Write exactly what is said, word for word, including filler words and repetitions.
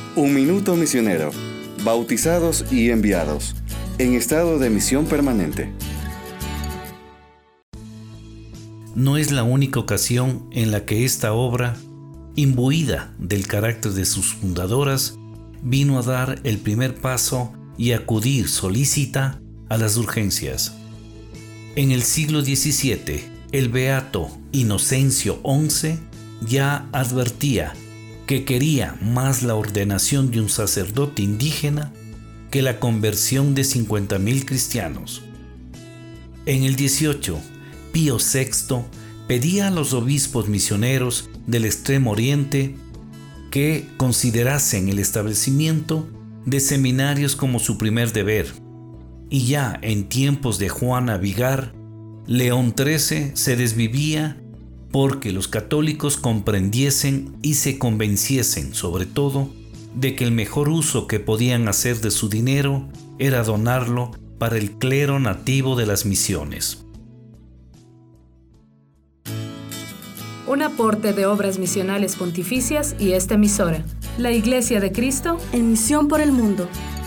Un Minuto Misionero. Bautizados y enviados. En estado de misión permanente. No es la única ocasión en la que esta obra, imbuida del carácter de sus fundadoras, vino a dar el primer paso y acudir solícita a las urgencias. En el siglo diecisiete, el beato Inocencio once ya advertía que quería más la ordenación de un sacerdote indígena que la conversión de cincuenta mil cristianos. En el dieciocho, Pío sexto pedía a los obispos misioneros del Extremo Oriente que considerasen el establecimiento de seminarios como su primer deber. Y ya en tiempos de Juana Vigar, León trece se desvivía porque los católicos comprendiesen y se convenciesen, sobre todo, de que el mejor uso que podían hacer de su dinero era donarlo para el clero nativo de las misiones. Un aporte de Obras Misionales Pontificias y esta emisora, la Iglesia de Cristo en misión por el mundo.